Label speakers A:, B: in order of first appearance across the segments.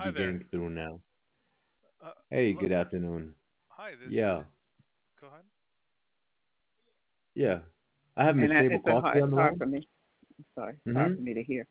A: Hi
B: you
A: there.
B: getting through now.
A: Uh,
B: Hey,
A: look,
B: good afternoon.
A: hi. This
B: Yeah,
A: is. Go ahead.
B: yeah. I have
C: And
B: Miss Sable
C: it's a hard,
B: Coffee
C: it's
B: on the
C: hard
B: line.
C: for me. Sorry, it's hard
B: Mm-hmm.
C: for me to hear.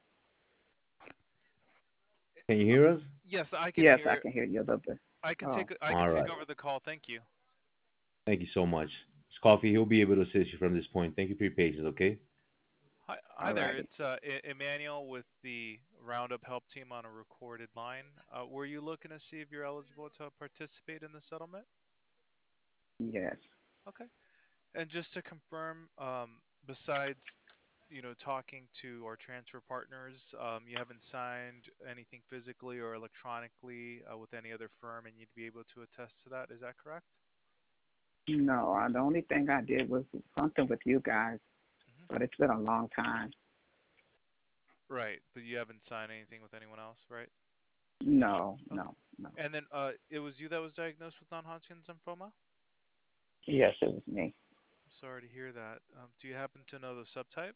B: Can you hear us?
A: Yes, I can
C: Yes, I
A: hear.
C: can hear you a little bit. Oh,
A: I can
B: All
A: take
B: right.
A: over the call. Thank you.
B: Thank you so much. Miss Coffee, he'll be able to assist you from this point. Thank you for your patience, okay?
A: Hi
C: all
A: there.
C: righty.
A: It's Emmanuel with the Roundup Help Team on a recorded line. Were you looking to see if you're eligible to participate in the settlement?
C: Yes.
A: Okay. And just to confirm, besides talking to our transfer partners, you haven't signed anything physically or electronically with any other firm, and you'd be able to attest to that. Is that correct?
C: No, the only thing I did was something with you guys,
A: Hmm.
C: but it's been a long time.
A: Right, but you haven't signed anything with anyone else, right?
C: No,
A: Okay.
C: no, no.
A: And then it was you that was diagnosed with non-Hodgkin's lymphoma?
C: Yes, it was me.
A: I'm sorry to hear that. Do you happen to know the subtype?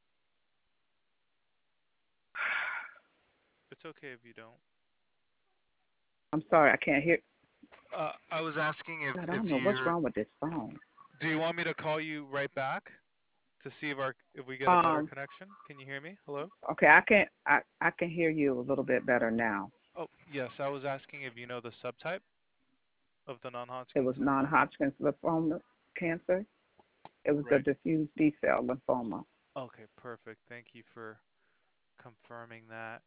A: It's okay if you don't.
C: I'm sorry, I can't hear.
A: I was asking
C: God, I
A: if
C: don't know what's
A: you're.
C: wrong with this phone.
A: Do you want me to call you right back to see if we get a better
C: Um,
A: connection? Can you hear me? Hello?
C: okay, I can hear you a little bit better now.
A: Oh, yes. I was asking if you know the subtype of the
C: It was
A: non-Hodgkin's lymphoma.
C: non-Hodgkin's lymphoma cancer. It was the
A: Right.
C: diffuse B-cell lymphoma.
A: Okay, perfect. Thank you for confirming that.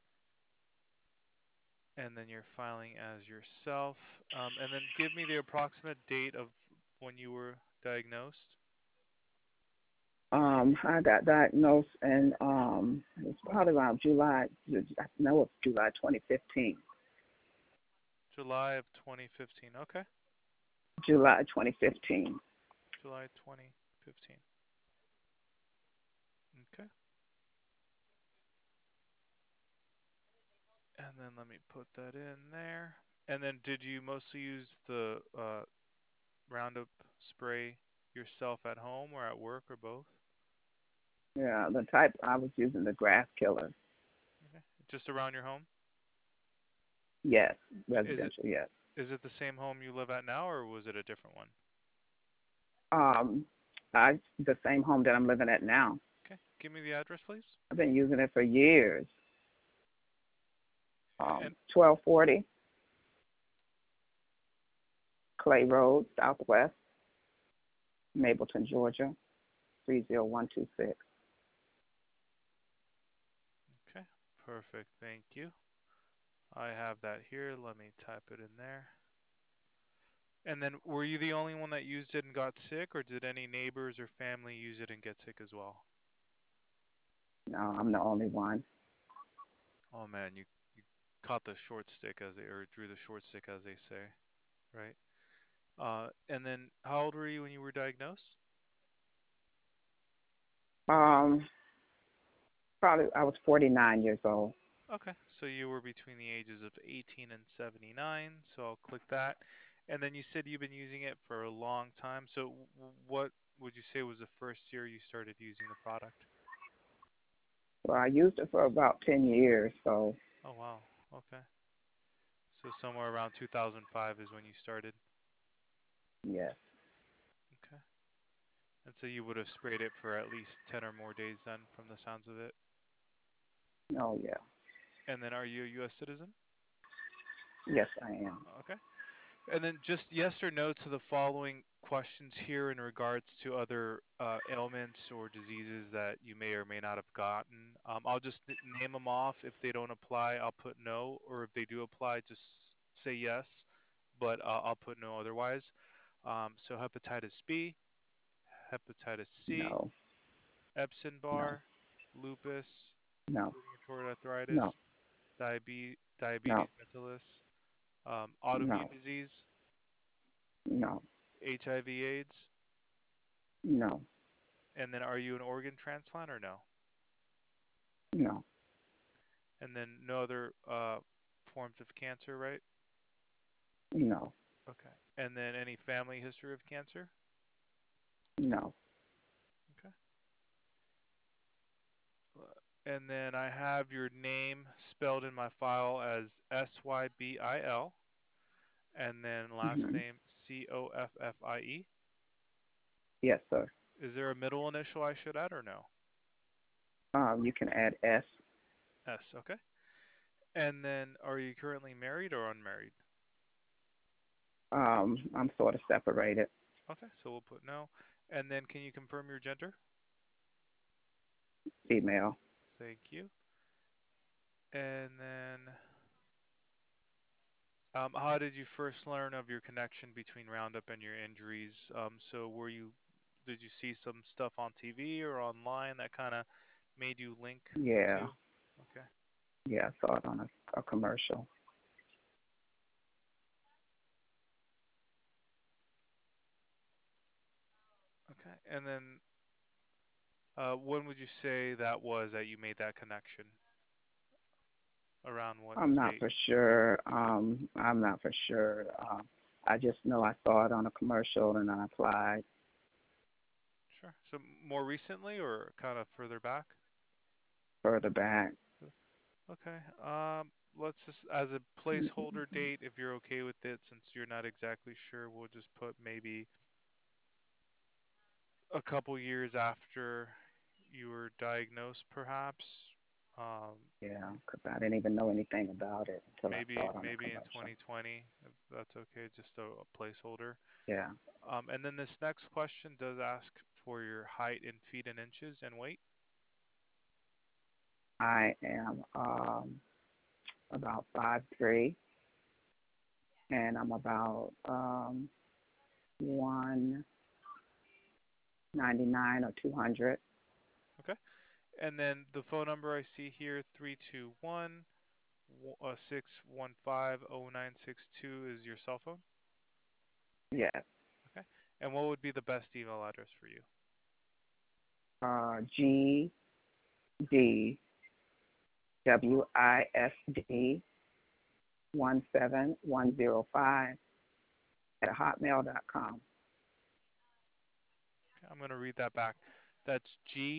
A: And then you're filing as yourself. And then give me the approximate date of when you were diagnosed.
C: I got diagnosed in it's probably around July. I know it's July 2015.
A: July of 2015. Okay.
C: July 2015.
A: July 2015. Okay. And then let me put that in there. And then did you mostly use the Roundup spray yourself at home or at work or both?
C: Yeah, the type I was using the grass killer.
A: Okay. Just around your home?
C: Yes,
A: Is it
C: residential. Yes.
A: is it the same home you live at now or was it a different one?
C: Um, I the same home that I'm living at now.
A: Okay. Give me the address, please.
C: I've been using it for years.
A: And
C: 1240 Clay Road, Southwest, Mableton, Georgia, 30126.
A: okay. Perfect. Thank you. I have that here. Let me type it in there. And then were you the only one that used it and got sick or did any neighbors or family use it and get sick as well?
C: No, I'm the only one.
A: Oh man, you caught the short stick as they or drew the short stick as they say, right? And then how old were you when you were diagnosed?
C: Um, Probably I was 49 years old.
A: Okay, so you were between the ages of 18 and 79, so I'll click that. And then you said you've been using it for a long time. So what would you say was the first year you started using the product?
C: Well, I used it for about 10 years, so
A: Oh wow. Okay. So somewhere around 2005 is when you started.
C: yes.
A: Okay. And so you would have sprayed it for at least 10 or more days then from the sounds of it.
C: Oh, yeah.
A: And then are you a US citizen?
C: Yes, I am.
A: Okay. And then just yes or no to the following questions here in regards to other ailments or diseases that you may or may not have gotten. I'll just name them off. If they don't apply, I'll put no, or if they do apply, just say yes, but I'll put no otherwise. So hepatitis B, hepatitis C,
C: No, no,
A: Epstein-Barr, lupus,
C: no,
A: rheumatoid arthritis,
C: no, no,
A: diabetes mellitus, autoimmune
C: no,
A: disease,
C: no,
A: HIV/AIDS,
C: no,
A: and then are you an organ transplant or no?
C: no,
A: And then no other forms of cancer, right?
C: no,
A: Okay. And then any family history of cancer?
C: no.
A: Okay. And then I have your name spelled in my file as Sybil, and then last
C: Hmm.
A: name Coffie.
C: Yes, sir.
A: Is there a middle initial I should add or no?
C: You can add S.
A: S, okay. And then are you currently married or unmarried?
C: I'm sort of separated.
A: Okay, so we'll put no. And then can you confirm your gender?
C: Female.
A: Thank you. And then how did you first learn of your connection between Roundup and your injuries? So did you see some stuff on TV or online that kind of made you link the
C: Yeah.
A: two? Okay.
C: Yeah, I saw it on a commercial.
A: Okay. And then when would you say that was that you made that connection? Around what
C: I'm not
A: date?
C: for sure. I'm not for sure. I just know I saw it on a commercial and I applied
A: Sure. So more recently or kind of further back?
C: further back.
A: Okay. Let's just, as a placeholder date, if you're okay with it, since you're not exactly sure, we'll just put maybe a couple years after you were diagnosed, perhaps. Um,
C: Yeah, because I didn't even know anything about it until I
A: maybe
C: saw it on a
A: maybe in
C: commercial.
A: 2020, if that's okay, just a placeholder.
C: Yeah,
A: And then this next question does ask for your height in feet and inches and weight.
C: I am about 5'3", and I'm about 199 or 200.
A: Okay. And then the phone number I see here, 321 6150962 is your cell phone?
C: Yes.
A: Okay. And what would be the best email address for you?
C: GDWISD 17105 at hotmail.com.
A: Okay, I'm going to read that back. That's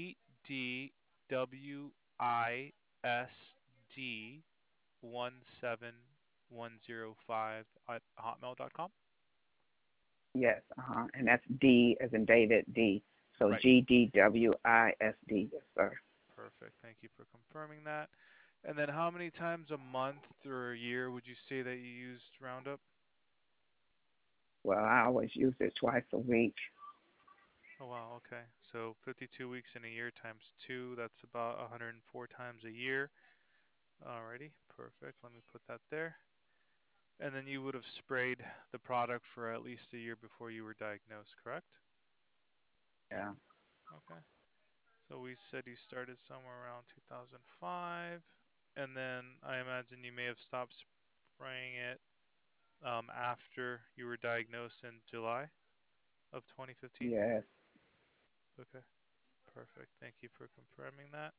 A: GDWISD17105 at hotmail.com.
C: Yes, and that's D as in David D. So
A: Right.
C: GDWISD, yes, sir.
A: Perfect. Thank you for confirming that. And then how many times a month or a year would you say that you used Roundup?
C: Well, I always use it twice a week.
A: Oh, wow. Okay. So 52 weeks in a year times two, that's about 104 times a year. Alrighty. Perfect. Let me put that there. And then you would have sprayed the product for at least a year before you were diagnosed, correct?
C: Yeah.
A: Okay. So we said you started somewhere around 2005, and then I imagine you may have stopped spraying it after you were diagnosed in July of 2015.
C: Yes.
A: Okay, perfect. Thank you for confirming that.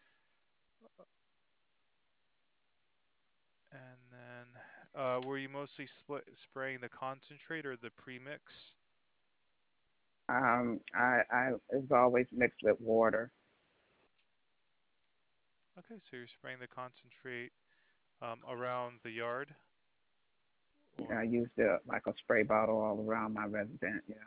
A: And then, were you mostly spraying the concentrate or the premix?
C: I it's always mixed with water.
A: Okay, so you're spraying the concentrate around the yard,
C: I
A: or
C: used it like a spray bottle all around my residence. Yeah.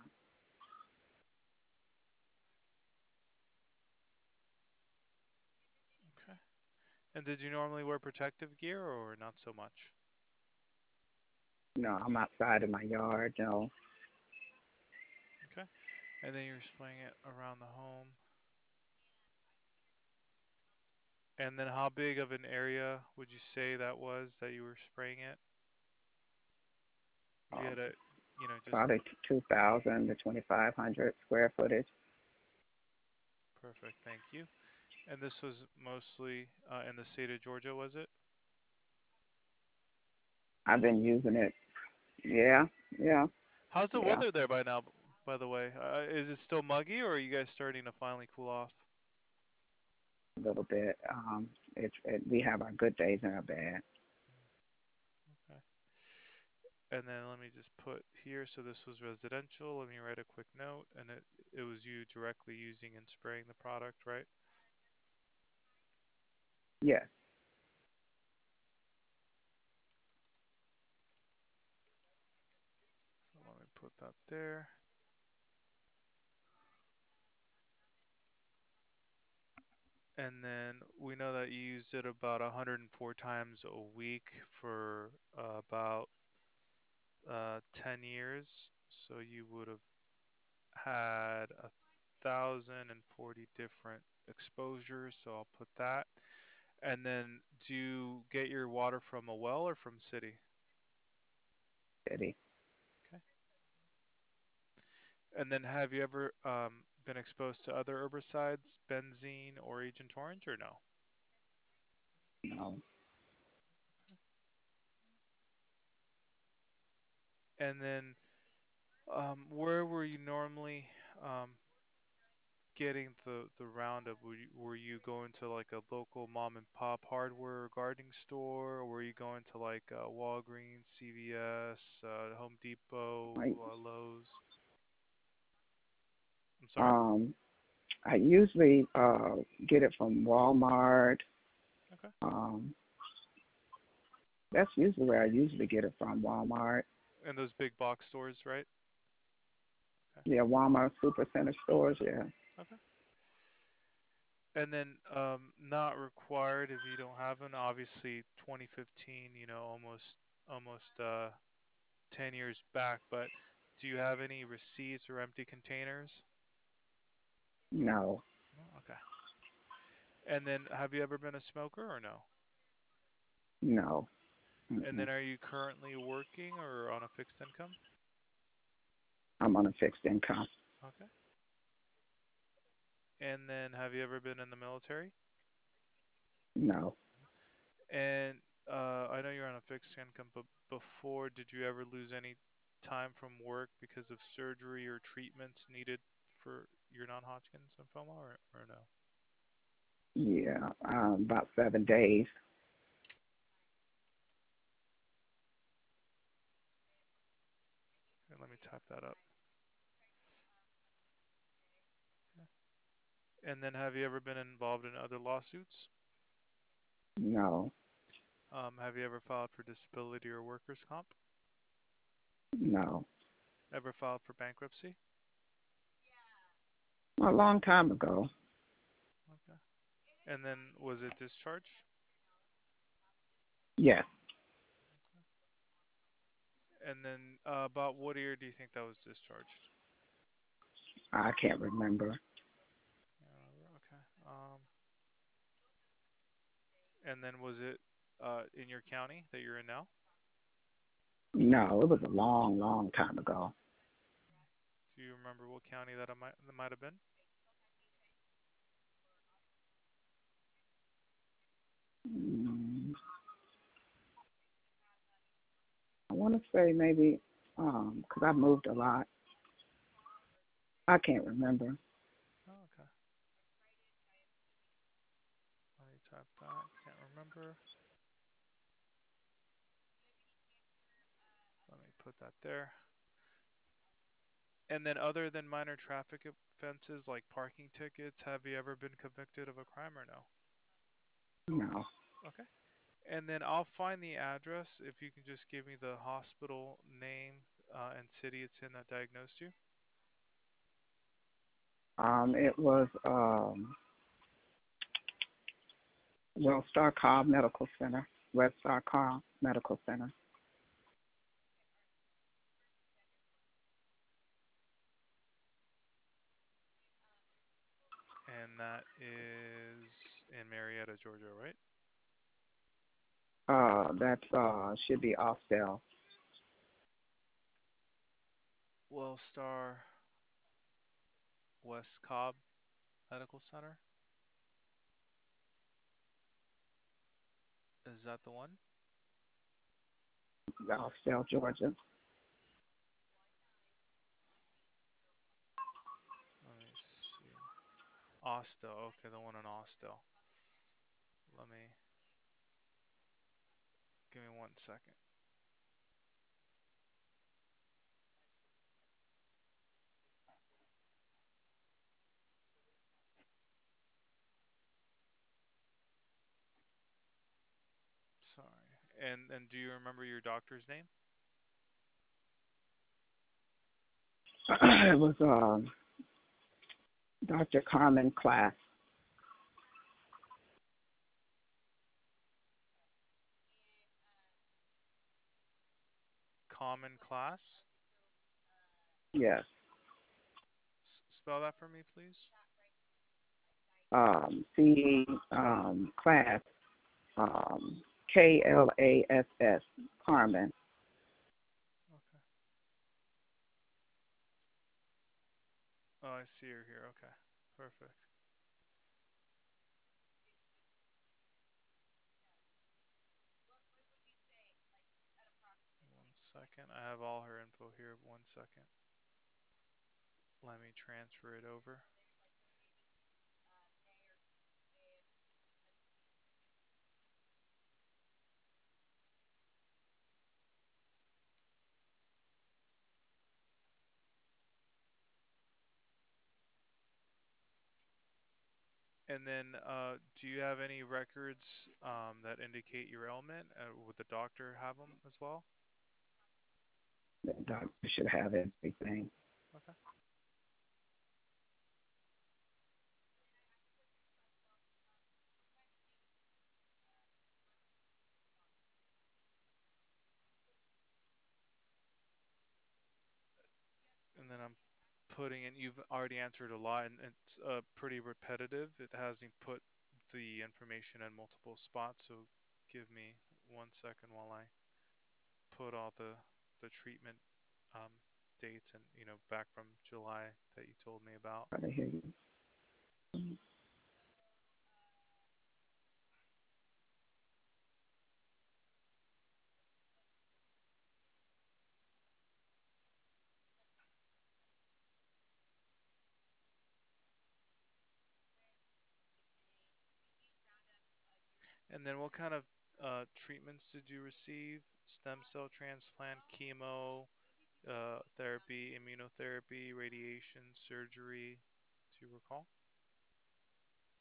A: okay. And did you normally wear protective gear or not so much?
C: No, I'm outside in my yard. No.
A: Okay. And then you're spraying it around the home. And then how big of an area would you say that was that you were spraying it? If you
C: Um,
A: had a, just
C: Probably 2,000 to 2,500 square footage.
A: perfect, thank you. And this was mostly in the state of Georgia, was it?
C: I've been using it. Yeah, yeah,
A: How's the
C: yeah.
A: weather there by now, by the way? Is it still muggy or are you guys starting to finally cool off?
C: A little bit. We have our good days and our bad.
A: Okay. And then let me just put here, so this was residential. Let me write a quick note. And it was you directly using and spraying the product, right?
C: Yes.
A: So let me put that there. And then we know that you used it about 104 times a week for about 10 years. So you would have had 1,040 different exposures. So I'll put that. And then do you get your water from a well or from city?
C: City.
A: Okay. And then have you ever been exposed to other herbicides, benzene or Agent Orange, or no?
C: No.
A: And then where were you normally um, getting the Roundup? Were you going to like a local mom and pop hardware or gardening store, or were you going to like Walgreens, CVS, Home Depot,
C: I
A: Lowe's? I'm sorry.
C: um I usually get it from Walmart.
A: Okay.
C: Um, that's usually where I usually get it from. Walmart.
A: And those big box stores, right? Okay.
C: Yeah, Walmart supercenter stores. Yeah.
A: Okay. And then not required if you don't have one. Obviously, 2015, almost 10 years back. But do you have any receipts or empty containers?
C: No.
A: No? Okay. And then have you ever been a smoker or no?
C: No.
A: And
C: Mm-mm.
A: then are you currently working or on a fixed income?
C: I'm on a fixed income.
A: Okay. And then have you ever been in the military?
C: No.
A: And I know you're on a fixed income, but before, did you ever lose any time from work because of surgery or treatments needed for your non-Hodgkin's lymphoma, or no?
C: Yeah. About 7 days.
A: Okay, let me type that up. Okay. And then have you ever been involved in other lawsuits?
C: No.
A: Have you ever filed for disability or workers' comp?
C: No.
A: Ever filed for bankruptcy?
C: A long time ago.
A: Okay. And then was it discharged?
C: Yes.
A: And then about what year do you think that was discharged?
C: I can't remember.
A: Okay. And then was it in your county that you're in now?
C: No, it was a long, long time ago.
A: Do you remember what county that might have been?
C: Mm, I want to say maybe because I moved a lot. I can't remember.
A: Oh, okay. Let me type that. Can't remember. Let me put that there. And then other than minor traffic offenses like parking tickets, have you ever been convicted of a crime or no?
C: No.
A: Okay. And then I'll find the address if you can just give me the hospital name and city it's in that diagnosed you.
C: It was Wellstar Cobb Medical Center. Wellstar Cobb Medical Center.
A: And that is in Marietta, Georgia, right?
C: That's should be Austell.
A: Wellstar West Cobb Medical Center. Is that the one?
C: Austell, Georgia.
A: Let me see. Austell. Okay, the one in Austell. Let me give me 1 second. And do you remember your doctor's name?
C: It was Dr. Carmen Class.
A: Common class.
C: Yes.
A: Spell that for me, please.
C: C Class. Klass. Carmen.
A: Okay. Oh, I see her here. Okay. Perfect. One second. I have all her info here. One second. Let me transfer it over. And then, do you have any records that indicate your ailment? Would the doctor have them as well?
C: The doctor should have everything.
A: Okay. And then I'm putting in, you've already answered a lot, and it's pretty repetitive. It has me put the information in multiple spots, so give me 1 second while I put all the treatment um, dates and back from July that you told me about.
C: I hear you.
A: And then what kind of treatments did you receive? Stem cell transplant, chemo, therapy, immunotherapy, radiation, surgery? Do you recall?